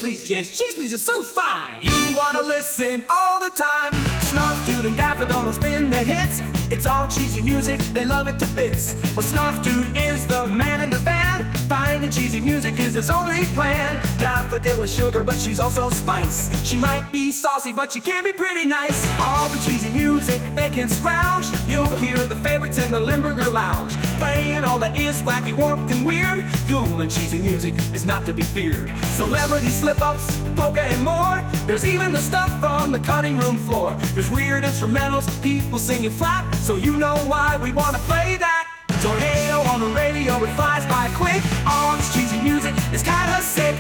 please, yes, cheese please is so fine. You wanna listen all the time. Snarf Dude and Daffodil will spin the hits. It's all cheesy music, they love it to bits. Well, Snarf Dude is the man in the band. Finding cheesy music is his only plan. Daffodil is sugar, but she's also spice. She might be saucy, but she can be pretty nice. All the cheesy music they can scrounge. You'll hear the favorites in the Limburger Lounge, playing all that is wacky, warped, and weird. Cool and cheesy music is not to be feared. Celebrity slip-ups, polka, and more. There's even the stuff on the cutting room floor. There's weird instrumentals, people singing flat, so you know why we wanna play that. Tornado on the radio, it flies by quick. All this cheesy music is kinda sick.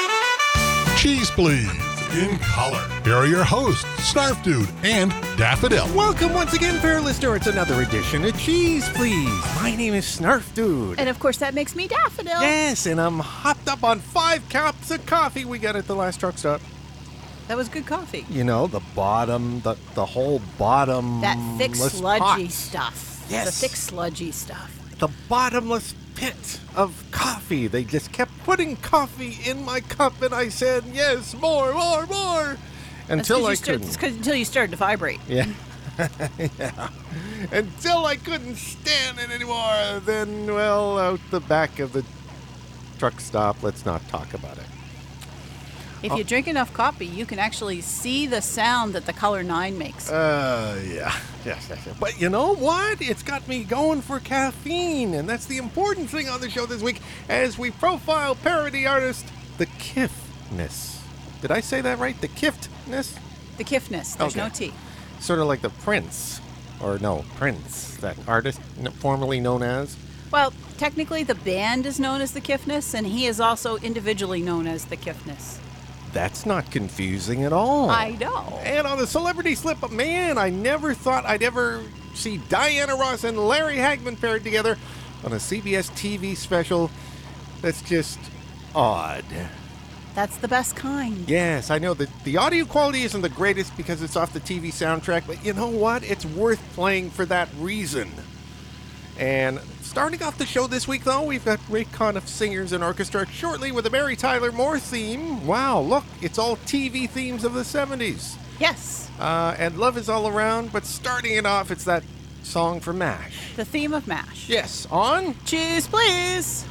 Cheese Please in color. Here are your hosts, Snarf Dude and Daffodil. Welcome once again, fair listener. It's another edition of Cheese Please. My name is Snarf Dude. And of course that makes me Daffodil. Yes, and I'm hopped up on 5 cups of coffee we got at the last truck stop. That was good coffee. You know, the bottom, the whole bottom. That thick, sludgy pot. stuff. Yes. The thick, sludgy stuff. The bottomless pit of coffee. They just kept putting coffee in my cup, and I said, yes, more. Until I couldn't. Until you started to vibrate. Yeah. Yeah. Until I couldn't stand it anymore. Then, well, out the back of the truck stop, let's not talk about it. If you drink enough coffee, you can actually see the sound that the color 9 makes. Yeah. Yes. But you know what? It's got me going for caffeine, and that's the important thing on the show this week as we profile parody artist The Kiffness. Did I say that right? The Kiffness? The Kiffness. There's Okay. no T. Sort of like the Prince. Or no, Prince, that artist formerly known as. Well, technically the band is known as the Kiffness, and he is also individually known as the Kiffness. That's not confusing at all. I know. And on the celebrity slip-up, man, I never thought I'd ever see Diana Ross and Larry Hagman paired together on a CBS TV special. That's just odd. That's the best kind. Yes, I know that the audio quality isn't the greatest because it's off the TV soundtrack, but you know what? It's worth playing for that reason. And starting off the show this week, though, we've got great con of singers and orchestra shortly with a Mary Tyler Moore theme. Wow, look, it's all TV themes of the 70s. Yes. And love is all around, but starting it off, it's that song from MASH. The theme of MASH. Yes, on Cheese, please.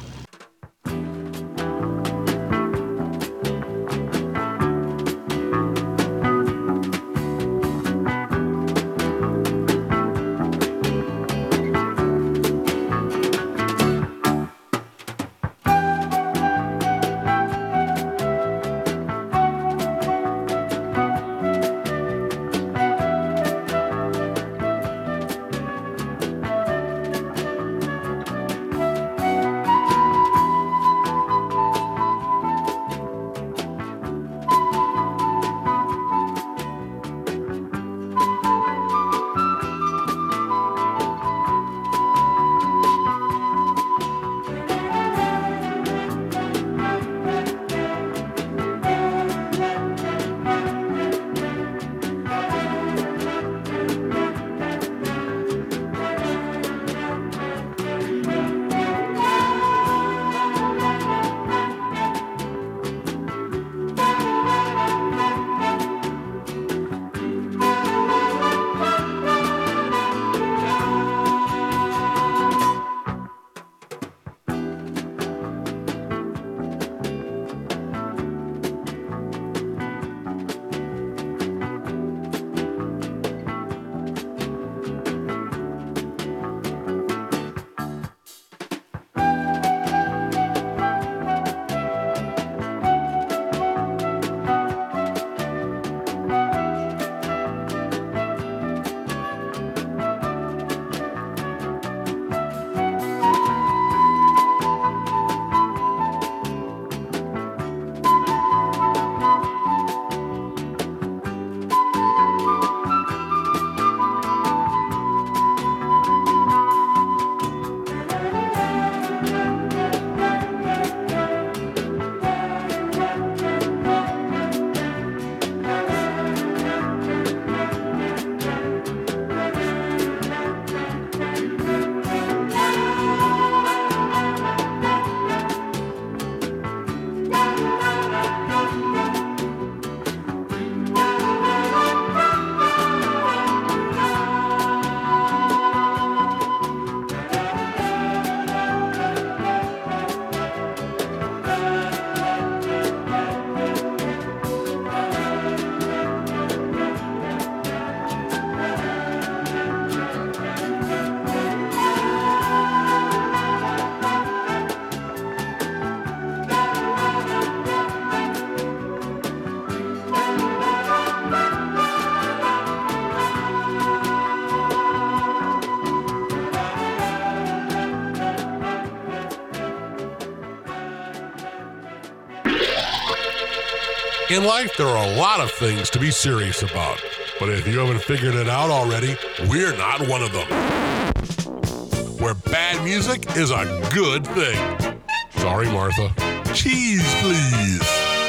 In life, there are a lot of things to be serious about. But if you haven't figured it out already, we're not one of them. Where bad music is a good thing. Sorry, Martha. Cheese, please.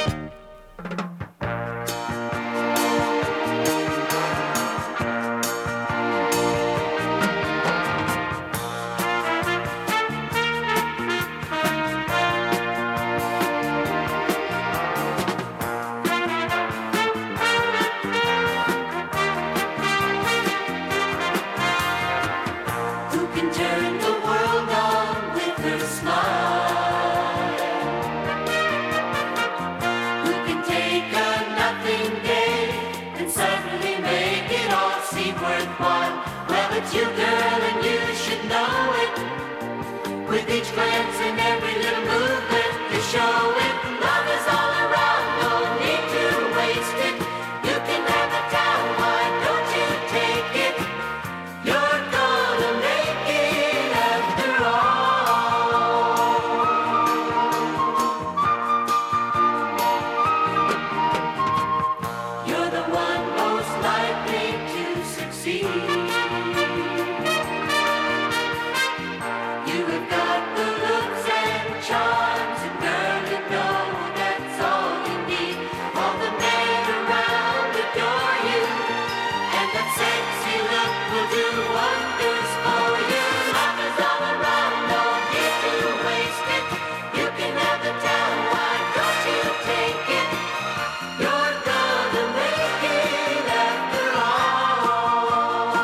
Who can turn the world on with her smile? Who can take a nothing day and suddenly make it all seem worthwhile? Well, it's you, girl, and you should know it. With each glance and every little movement, you show it. Love is all around, no need to waste it. You can have the town, why don't you take it? You're gonna make it after all. You're the one most likely to succeed. You have got the looks and charms, and girl, you know that's all you need. All the men around adore you, and that sexy look will do wonders for you. Love is all around, no need to waste it. You can have the town, why don't you take it? You're gonna make it after all.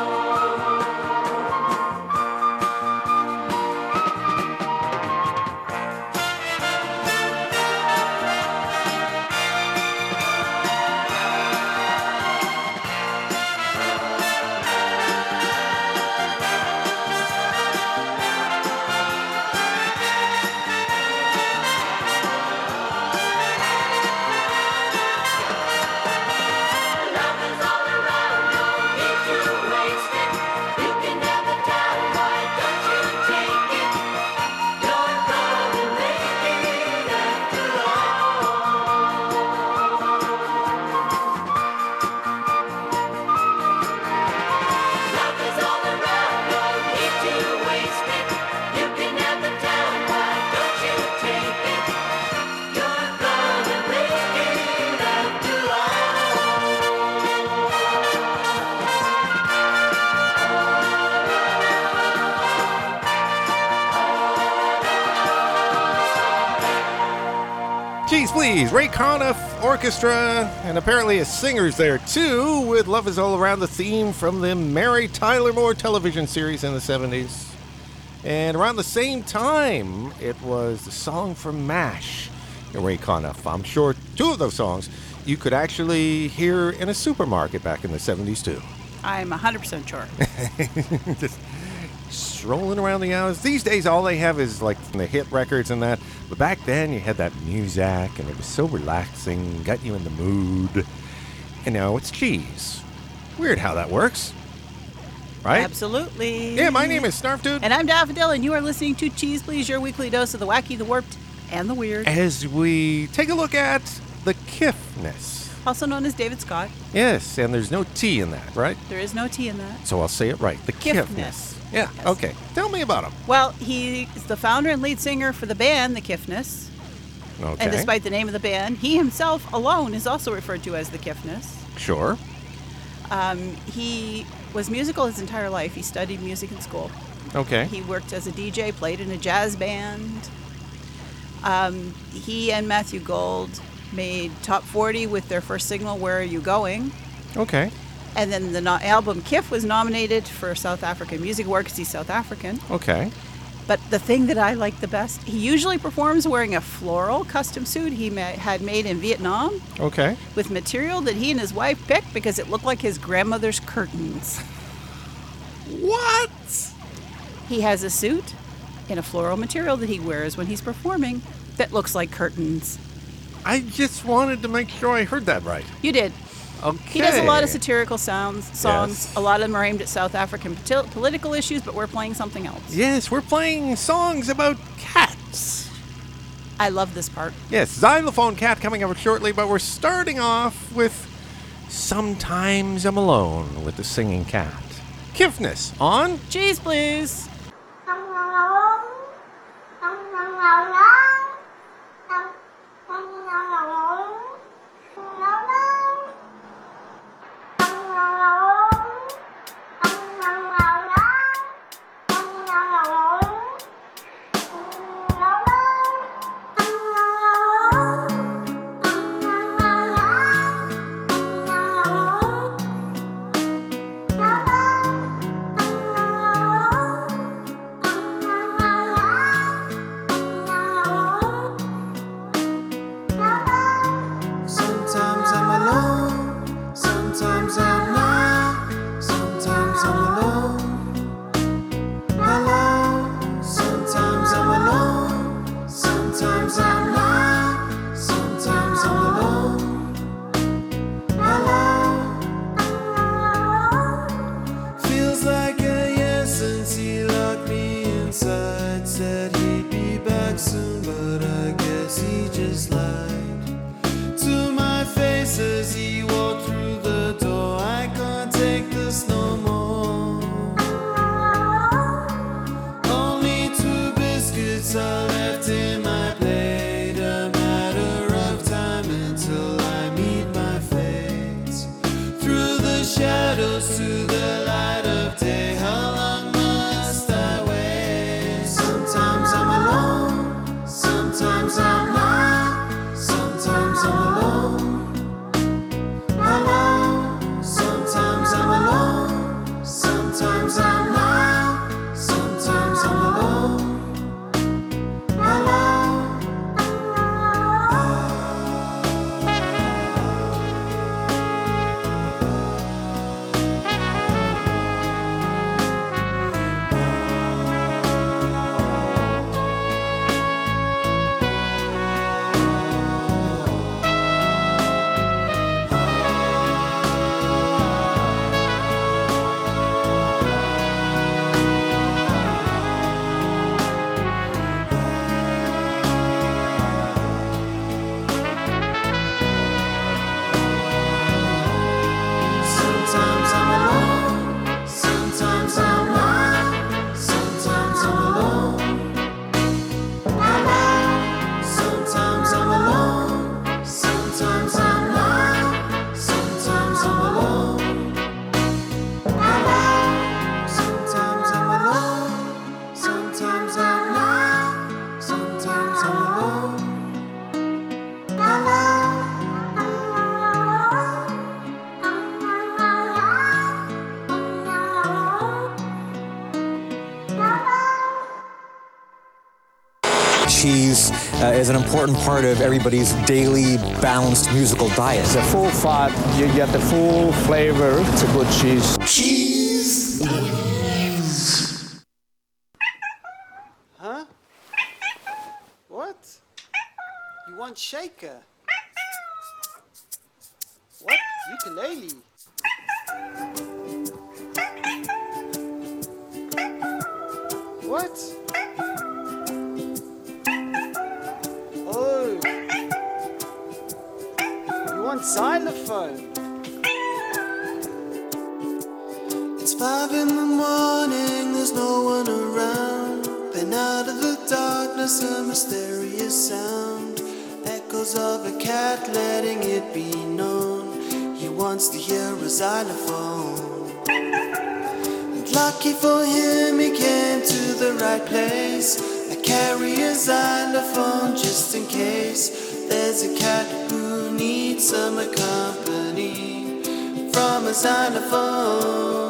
Love is all around, no need to waste it. You can have the town, why don't you take it? You're gonna make it after all. Love is all around, no need to waste it. You can have the town, why don't you take it? You're gonna make it after Geez, please, Ray Conniff Orchestra, and apparently a singer's there too, with Love Is All Around, the theme from the Mary Tyler Moore television series in the 70s. And around the same time, it was the song from MASH, Ray Conniff. I'm sure two of those songs you could actually hear in a supermarket back in the 70s too. I'm 100% sure. Just strolling around the aisles. These days, all they have is like the hit records and that. But back then, you had that music, and it was so relaxing, got you in the mood. And now it's cheese. Weird how that works, right? Absolutely. Yeah, my name is Snarf Dude. And I'm Daffodil, and you are listening to Cheese Please, your weekly dose of the wacky, the warped, and the weird. As we take a look at the Kiffness. Also known as David Scott. Yes, and there's no T in that, right? There is no T in that. So I'll say it right. The Kiffness. Yeah, Yes. okay. Tell me about him. Well, he is the founder and lead singer for the band, the Kiffness. Okay. And despite the name of the band, he himself alone is also referred to as the Kiffness. Sure. He was musical his entire life. He studied music in school. Okay. He worked as a DJ, played in a jazz band. He and Matthew Gold made top 40 with their first single, Where Are You Going? Okay. And then the album Kiff was nominated for South African Music Award because he's South African. Okay. But the thing that I like the best, he usually performs wearing a floral custom suit he had made in Vietnam Okay. with material that he and his wife picked because it looked like his grandmother's curtains. What? He has a suit in a floral material that he wears when he's performing that looks like curtains. I just wanted to make sure I heard that right. You did. Okay. He does a lot of satirical songs. Yes. A lot of them are aimed at South African political issues, but we're playing something else. Yes, we're playing songs about cats. I love this part. Yes, Xylophone Cat coming up shortly, but we're starting off with Sometimes I'm Alone with the Singing Cat. Kifness on Cheese, please. Sometimes I'm alone, sometimes I'm not, sometimes I'm alone. Alone, sometimes I'm alone, sometimes I'm not, sometimes I'm alone. Alone. Feels like a year since he locked me inside. Said he'd be back soon, but I guess he just lied to my face as he walked through the door. I can't take this no more. Only 2 biscuits are left in my plate. A matter of time until I meet my fate. Through the shadows to the light of day. How long must I wait? Sometimes I'm alone, sometimes I'm not, sometimes I'm alone. Alone, sometimes I'm alone, sometimes I'm not, sometimes I'm alone. Alone. Sometimes I'm alone, sometimes I'm not, sometimes I'm alone. Alone, sometimes I'm alone, sometimes I'm not, sometimes I'm alone. Alone, sometimes I'm alone, sometimes I'm not, sometimes I'm alone. Alone. Cheese is an important part of everybody's daily balanced musical diet. It's a full fat, you get the full flavor. It's a good cheese. Huh? What? You want shaker? What? Ukulele? What? Oh. You want xylophone? It's 5 in the morning, there's no one around. Then out of the darkness a mysterious sound. Echoes of a cat letting it be known he wants to hear a xylophone. And lucky for him he came to the right place. I carry a xylophone just in case there's a cat who needs some company from a xylophone.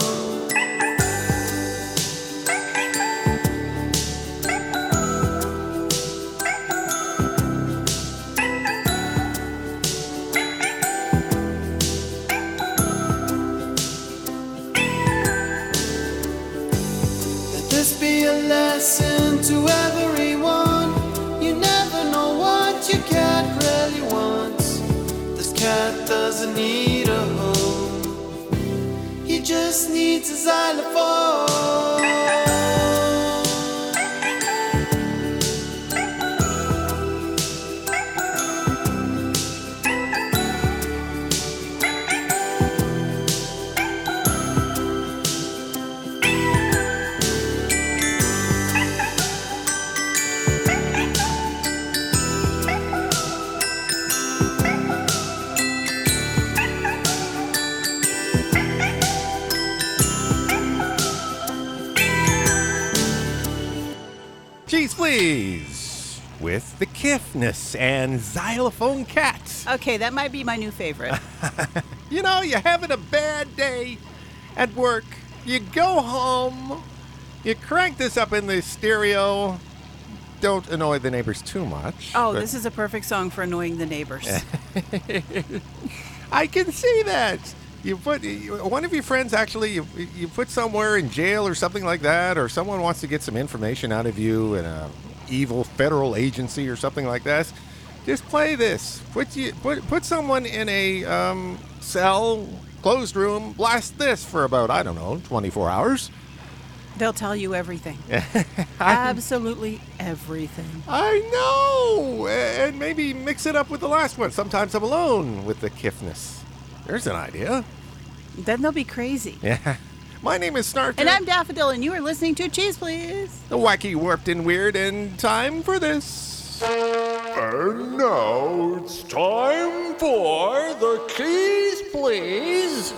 This be a lesson to everyone. You never know what your cat really wants. This cat doesn't need a home. He just needs a xylophone. Please with the Kiffness and Xylophone Cat. Okay, that might be my new favorite. You know, you're having a bad day at work. You go home, you crank this up in the stereo. Don't annoy the neighbors too much. Oh, this is a perfect song for annoying the neighbors. I can see that. You put one of your friends actually you put somewhere in jail or something like that, or someone wants to get some information out of you in a evil federal agency or something like that. Just play this. Put someone in a cell, closed room. Blast this for about 24 hours. They'll tell you everything. Absolutely everything. I know, and maybe mix it up with the last one. Sometimes I'm alone with the Kiffness. There's an idea. Then they'll be crazy. Yeah. My name is Snarky. And I'm Daffodil, and you are listening to Cheese Please. The wacky, warped, and weird, and time for this. And now it's time for the Cheese Please.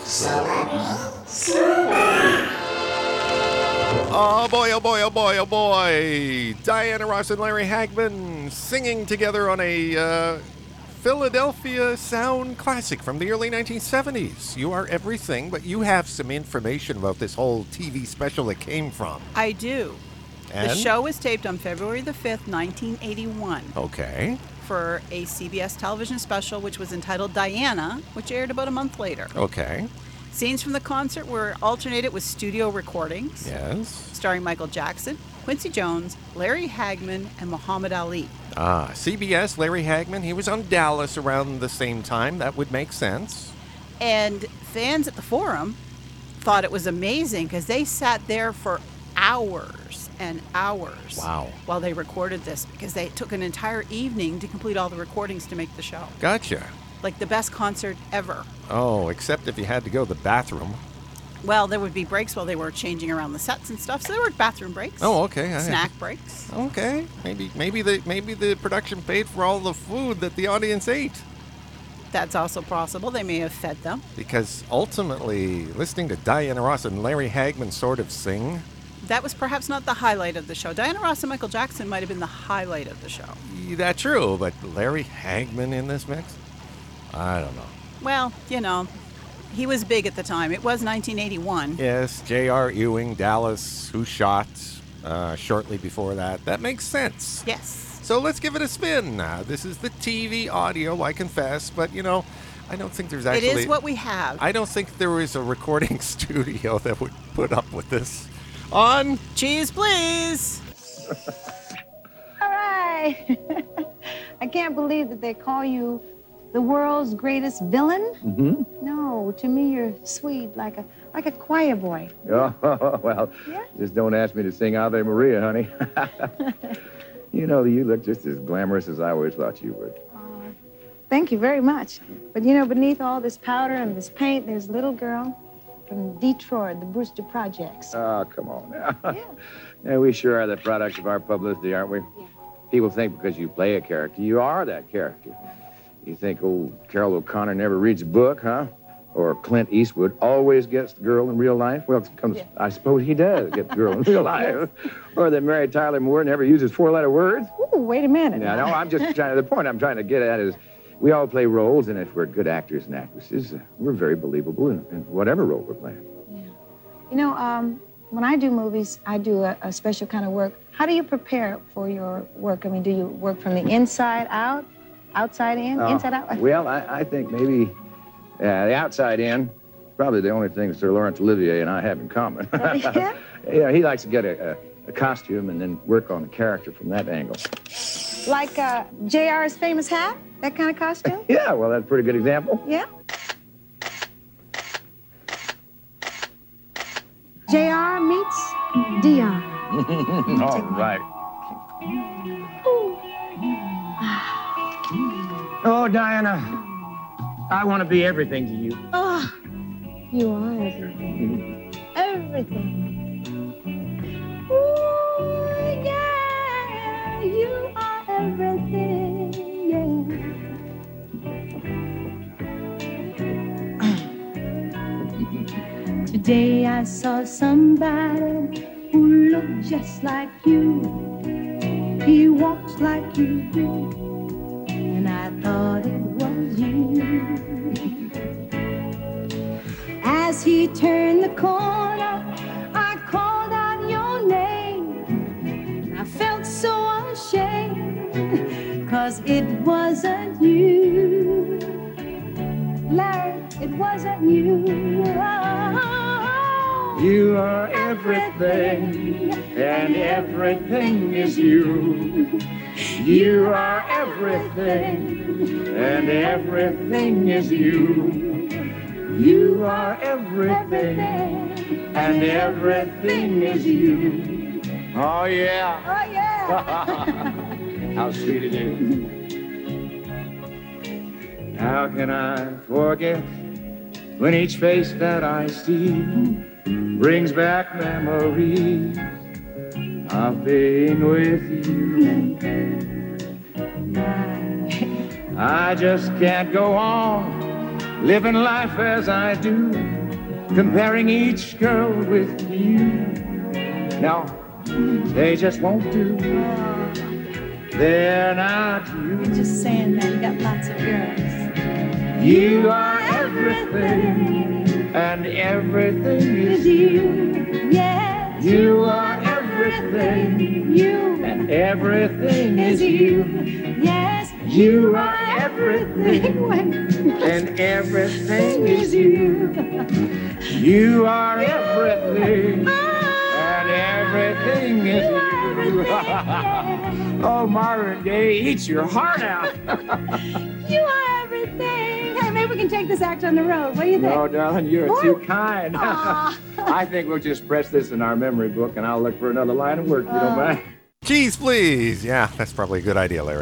Oh boy, oh boy, oh boy, oh boy. Diana Ross and Larry Hagman singing together on a Philadelphia sound classic from the early 1970s. You Are Everything, but you have some information about this whole TV special it came from. I do. And? The show was taped on February the 5th, 1981. Okay. For a CBS television special, which was entitled Diana, which aired about a month later. Okay. Scenes from the concert were alternated with studio recordings. Yes. Starring Michael Jackson, Quincy Jones, Larry Hagman, and Muhammad Ali. CBS, Larry Hagman, he was on Dallas around the same time. That would make sense. And fans at the Forum thought it was amazing because they sat there for hours and hours. Wow. While they recorded this, because they took an entire evening to complete all the recordings to make the show. Gotcha. Like the best concert ever. Oh, except if you had to go to the bathroom. Well, there would be breaks while they were changing around the sets and stuff, so there were bathroom breaks. Oh, okay. Snack breaks. Okay. Maybe the production paid for all the food that the audience ate. That's also possible. They may have fed them. Because ultimately, listening to Diana Ross and Larry Hagman sort of sing. That was perhaps not the highlight of the show. Diana Ross and Michael Jackson might have been the highlight of the show. That's true, but Larry Hagman in this mix? I don't know. Well, you know, he was big at the time. It was 1981. Yes, J.R. Ewing, Dallas, Who Shot, shortly before that. That makes sense. Yes. So let's give it a spin. This is the TV audio, I confess, but, you know, I don't think there's actually... It is what we have. I don't think there is a recording studio that would put up with this. On Cheese Please! All right. I can't believe that they call you the world's greatest villain. Mm-hmm. No, to me you're sweet, like a choir boy. Oh, well, Yeah? just don't ask me to sing Ave Maria, honey. You know, you look just as glamorous as I always thought you would. Thank you very much. But you know, beneath all this powder and this paint, there's a little girl from Detroit, the Brewster Projects. Oh, come on now. Yeah. Yeah, we sure are the product of our publicity, aren't we? Yeah. People think because you play a character, you are that character. You think old Carol O'Connor never reads a book, huh? Or Clint Eastwood always gets the girl in real life? Well, Yeah. I suppose he does get the girl in real life. Or that Mary Tyler Moore never uses four-letter words. Ooh, wait a minute. Yeah, no, I'm just trying to, the point I'm trying to get at is we all play roles, and if we're good actors and actresses, we're very believable in whatever role we're playing. You know, when I do movies, I do a special kind of work. How do you prepare for your work? I mean, do you work from the inside out, outside in, inside out? Well, I think maybe the outside in, probably the only thing Sir Laurence Olivier and I have in common. Yeah? Yeah, he likes to get a costume and then work on the character from that angle. Like JR's famous hat? That kind of costume? Yeah, well, that's a pretty good example. Yeah? JR meets Dion. All right. Oh, Diana, I want to be everything to you. Oh, you are everything. Everything. Ooh, yeah, you are everything, yeah. Today I saw somebody who looked just like you. he walks like you do, and I thought it was you. As he turned the corner, I called out your name. I felt so ashamed, 'cause it wasn't you. Larry, it wasn't you. You are everything, and everything is you. You are everything, and everything is you. You are everything, and everything is you. Oh, yeah. Oh, yeah. How sweet it is. How can I forget when each face that I see brings back memories of being with you? I just can't go on living life as I do, comparing each girl with you. No, they just won't do. They're not you. You're just saying that. You got lots of girls. You are everything, and everything is you. Yes. You are everything, You. and everything is you. Yes. You are everything, everything. and everything is you. You are everything, and everything is you. Oh, Marvin Gaye, eat your heart out. You are everything. Hey, maybe we can take this act on the road. What do you think? No, darling, you're too kind. Aw. I think we'll just press this in our memory book, and I'll look for another line of work, if you don't mind. Cheese, please. Yeah, that's probably a good idea, Larry.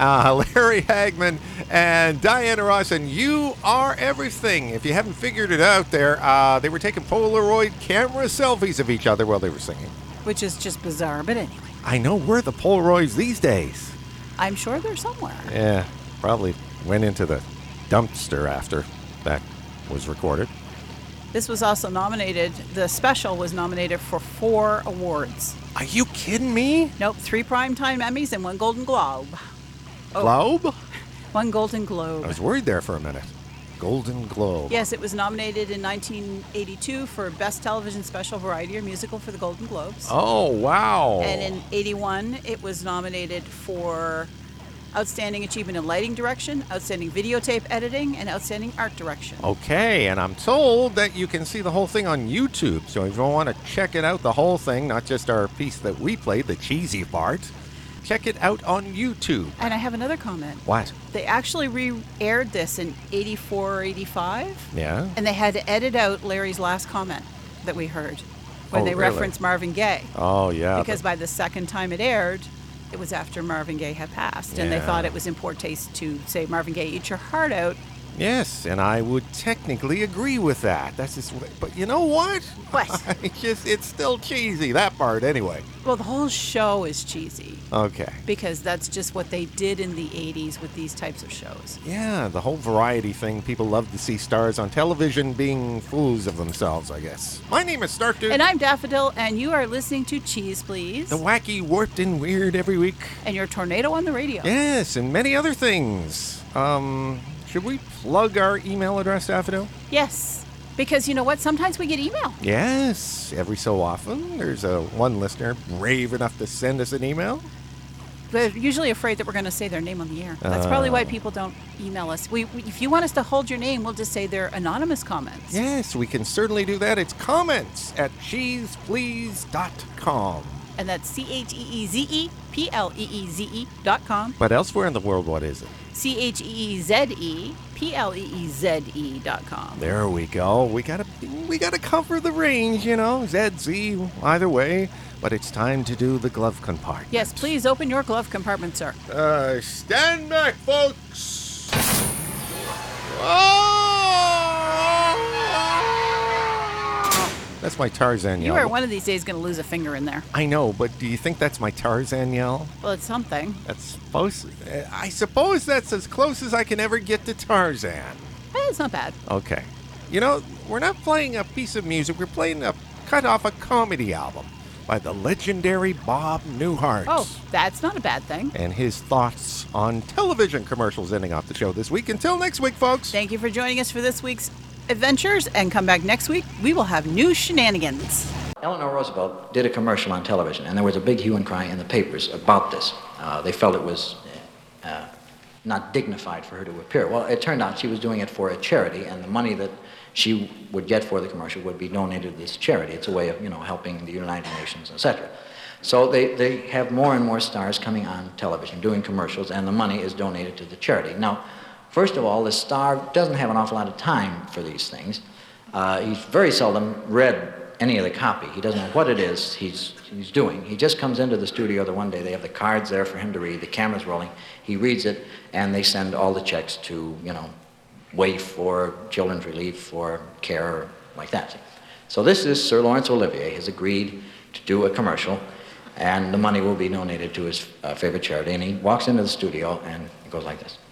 Larry Hagman and Diana Ross, and You Are Everything. If you haven't figured it out there, they were taking Polaroid camera selfies of each other while they were singing. Which is just bizarre, but anyway. I know, where are the Polaroids these days? I'm sure they're somewhere. Yeah, probably went into the dumpster after that was recorded. This was also nominated, the special was nominated for 4 awards. Are you kidding me? Nope, 3 Primetime Emmys and 1 Golden Globe. Globe? 1 Golden Globe. I was worried there for a minute. Golden Globe. Yes, it was nominated in 1982 for Best Television Special Variety or Musical for the Golden Globes. Oh, wow. And in 81, it was nominated for Outstanding Achievement in Lighting Direction, Outstanding Videotape Editing, and Outstanding Art Direction. Okay, and I'm told that you can see the whole thing on YouTube. So if you want to check it out, the whole thing, not just our piece that we played, the cheesy part, check it out on YouTube. And I have another comment. What? They actually re-aired this in 84 or 85. Yeah? And they had to edit out Larry's last comment that we heard when Oh, they really? referenced Marvin Gaye. Oh, yeah. Because by the second time it aired, it was after Marvin Gaye had passed. And they Yeah. thought it was in poor taste to say, Marvin Gaye, eat your heart out. Yes, and I would technically agree with that. That's just, but you know what? What? It's still cheesy, that part anyway. Well, the whole show is cheesy Okay. because that's just what they did in the 80s with these types of shows. Yeah, the whole variety thing. People love to see stars on television being fools of themselves, I guess. My name is Stark Dude. And I'm Daffodil, and you are listening to Cheese Please. The wacky, warped, and weird every week. And your Tornado on the Radio. Yes, and many other things. Should we plug our email address, Daffodil? Yes, because you know what? Sometimes we get email. Yes, every so often. There's one listener brave enough to send us an email. They're usually afraid that we're going to say their name on the air. That's probably why people don't email us. If you want us to hold your name, we'll just say they're anonymous comments. Yes, we can certainly do that. It's comments@cheeseplease.com. And that's CHEEZEPLEEZE.com. But elsewhere in the world, what is it? CHEEZEPLEEZE.com. There we go. We gotta cover the range, you know. ZZ, either way. But it's time to do the glove compartment. Yes, please open your glove compartment, sir. Stand back, folks. That's my Tarzan You yell. are one of these days going to lose a finger in there. I know, but do you think that's my Tarzan yell? Well, it's something. I suppose that's as close as I can ever get to Tarzan. It's not bad. Okay. You know, we're not playing a piece of music. We're playing a cut off a comedy album. by the legendary Bob Newhart. Oh, that's not a bad thing. And his thoughts on television commercials ending off the show this week. Until next week, folks. Thank you for joining us for this week's adventures, and come back next week. We will have new shenanigans. Eleanor Roosevelt did a commercial on television, and there was a big hue and cry in the papers about this. They felt it was not dignified for her to appear. Well, it turned out she was doing it for a charity, and the money that she would get for the commercial would be donated to this charity. It's a way of, helping the United Nations, etc. So they have more and more stars coming on television doing commercials, and the money is donated to the charity. Now, first of all, the star doesn't have an awful lot of time for these things. He's very seldom read any of the copy. He doesn't know what it is he's doing. He just comes into the studio the one day. They have the cards there for him to read. The camera's rolling. He reads it, and they send all the checks to, WAIF or Children's Relief or CARE, like that. So this is Sir Laurence Olivier has agreed to do a commercial, and the money will be donated to his favorite charity. And he walks into the studio, and it goes like this.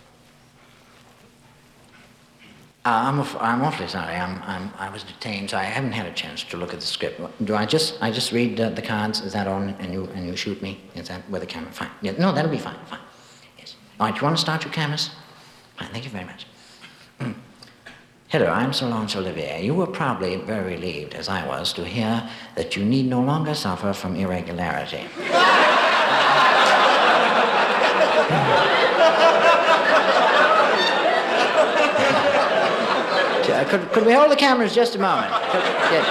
I'm awfully sorry. I was detained, so I haven't had a chance to look at the script. Do I just read the cards? Is that all? And you shoot me? Is that with the camera? Fine. Yeah, no, that'll be fine. Fine. Yes. All right. You want to start your cameras? Fine. Thank you very much. Hello, I'm Sir Laurence Olivier. You were probably very relieved, as I was, to hear that you need no longer suffer from irregularity. Could we hold the cameras just a moment? Yes.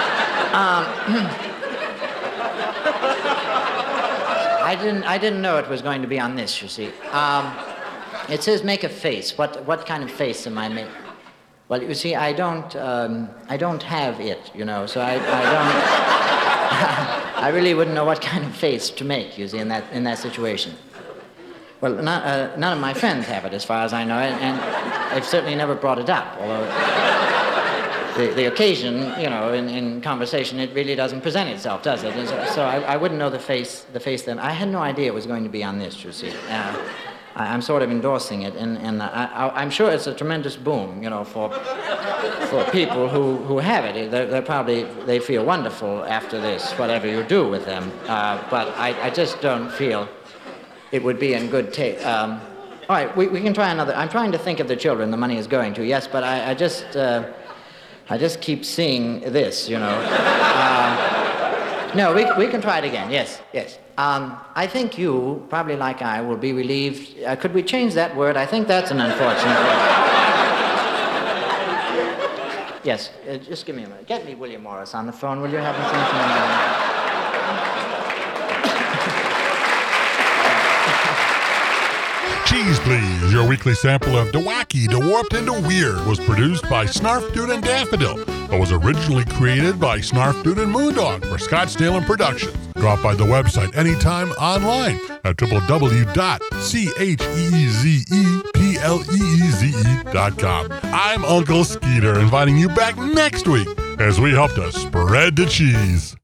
I didn't know it was going to be on this, you see. It says make a face. What kind of face am I making? Well, you see, I don't have it, so I don't. I really wouldn't know what kind of face to make, you see, in that situation. Well, none of my friends have it, as far as I know, and they've certainly never brought it up. Although the occasion, in conversation, it really doesn't present itself, does it? And so I wouldn't know the face then. I had no idea it was going to be on this, you see. I'm sort of endorsing it, and I'm sure it's a tremendous boom, for people who have it. They feel wonderful after this, whatever you do with them. But I just don't feel it would be in good taste. All right, we can try another. I'm trying to think of the children the money is going to, yes, but I just keep seeing this, No, we can try it again, yes. I think you, probably like I, will be relieved. Could we change that word? I think that's an unfortunate word. Yes, just give me a minute. Get me William Morris on the phone, will you? Have him think. Cheese Please, your weekly sample of DeWacky, DeWarped, and DeWeird was produced by Snarf Dude and Daffodil, but was originally created by Snarf Dude and Moondog for Scottsdale and Productions. Drop by the website anytime online at www.cheezepleeze.com. I'm Uncle Skeeter, inviting you back next week as we help to spread the cheese.